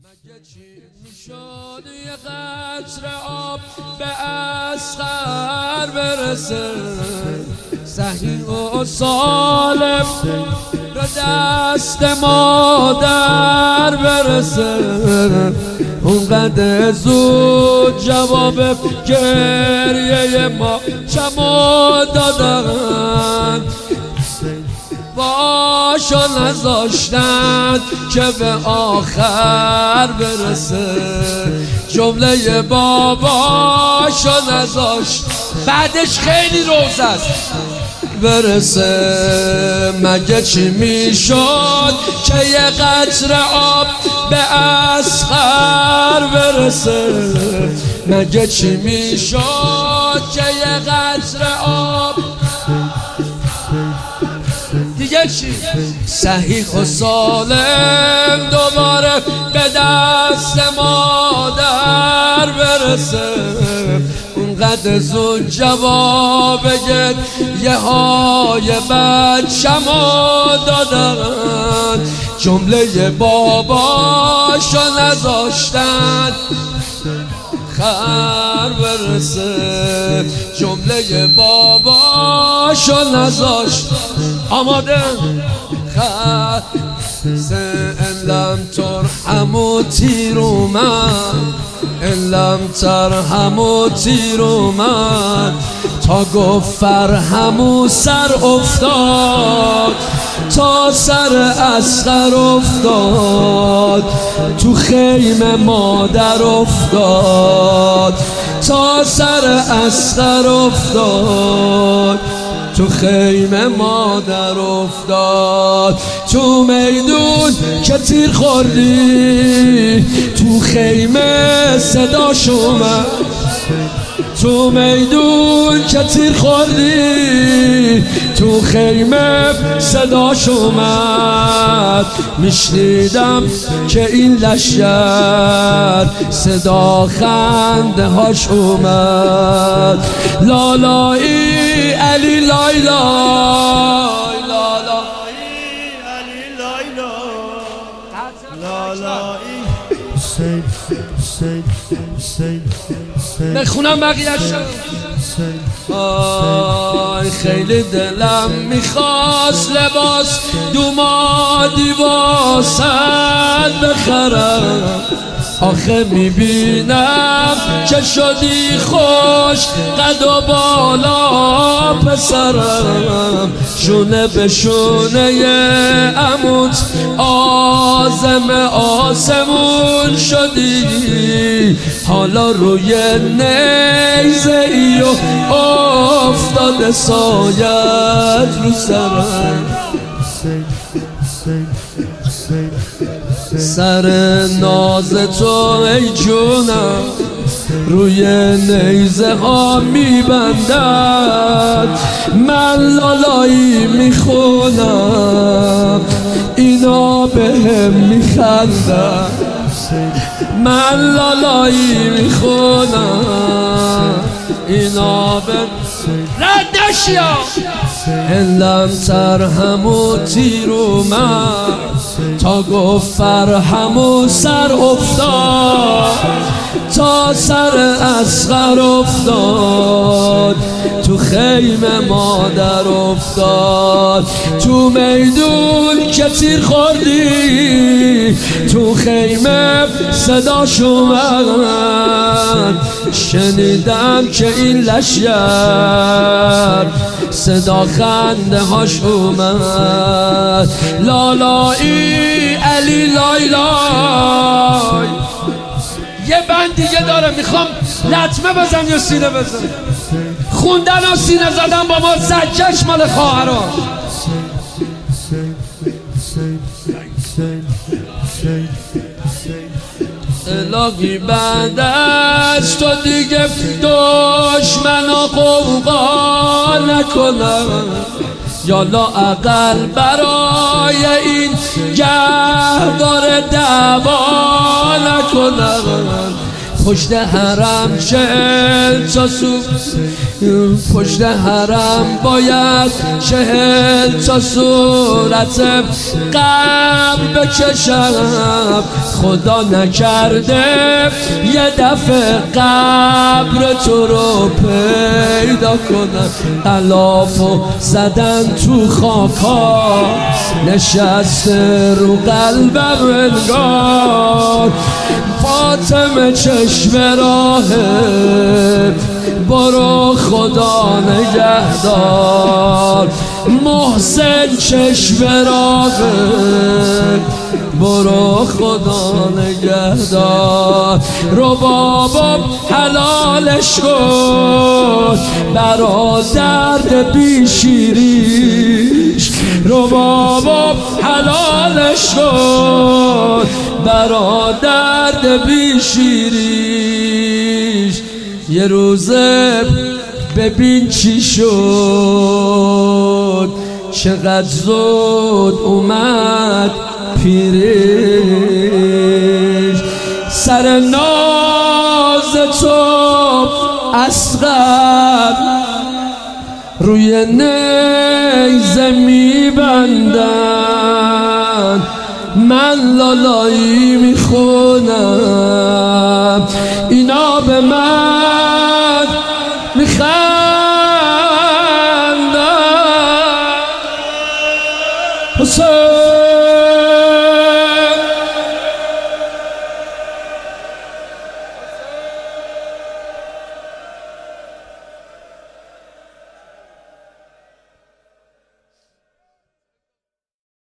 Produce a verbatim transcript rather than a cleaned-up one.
مگه چی میشد یه قطره آب به اصغر برسه، صحیح و سالم به دست مادر برسه، اونقدر زود جواب گریه ما چمو دادن، باشو نذاشتن که به آخر برسه، جمله باباشو نذاشت بعدش خیلی روز است برسه. مگه چی میشد که یه قطره آب به اصغر برسه، مگه چی میشد که یه قطره آب دیگه چی صحیح و سالم دوباره به دست مادر برسه، اونقدر زود جواب گریه های بچه‌مو دادن، جمله باباشو نذاشتن خر برسه، جمله باباشو نذاشت آماده خر ان لم ترحموا تیرو من، ان لم ترحموا تیرو من، تا گفت فرهمو سر افتاد، تا سر اصغر افتاد، تو خیمه مادر افتاد، تا سر اصغر افتاد، تو خیمه مادر افتاد، تو میدون که تیر خوردی، تو خیمه صداش اومد، تو میدون که تیر خوردی، تو خیمه صداش اومد، میشنیدم که این لشگر صدا خنده هاش اومد، لالایی علی لایلا لالایی حسین حسین حسین بخونم بقیه‌شو. آی خیلی دلم میخواست لباس دومادی واسد بخرم، آخه میبینم که شدی خوش قد و بالا پسرم، شونه به شونه عموت آزم آسمون شدی، حالا روی نیزه ای و افتاده سایت رو سرم، سر ناز تو ای جونم روی نیزه ها میبندد، من لالایی میخونم اینا بهم میخندن، من لالایی میخونم اینا به رد نشیا. ان لم ترحموا تیرو من، تا گفت فرهمو سر افتاد، تا سر اصغر افتاد، تو خیمه مادر افتاد، تو میدون که تیر خوردی، تو خیمه صداش اومد، شنیدم که این لشگر صدا خنده هاش اومد، لالایی علی لایلای. یه بند دیگه داره میخوام لطمه بزن یا سینه بزن، خوندن و سینه زدن با ما زجش مال خواهران. الهی بعد از تو دیگه دشمن و قوقا نکنم، یالا اقل برای این گهواره دعوا نکنم، پشت حرم چهل تا سو پشت حرم باید چهل تا صورت قبل بکشم خدا نکرده یه دفعه قبر تو رو پیدا کنم غلافو زدن تو خاکا نشسته رو قلبم انگار فاطمه چشم راهه برو خدا نگهدار محسن چشم راهه برو خدا نگهدار رو بابا حلالش کن برا درد بی شیریش رو بابا حلالش کن برا درد بی شیریش یه روزه ببین چی شد چقدر زود اومد پیریش سر ناز تو اصغر روی نیزه میبندن من لالایی میخونم اینا به من میخوان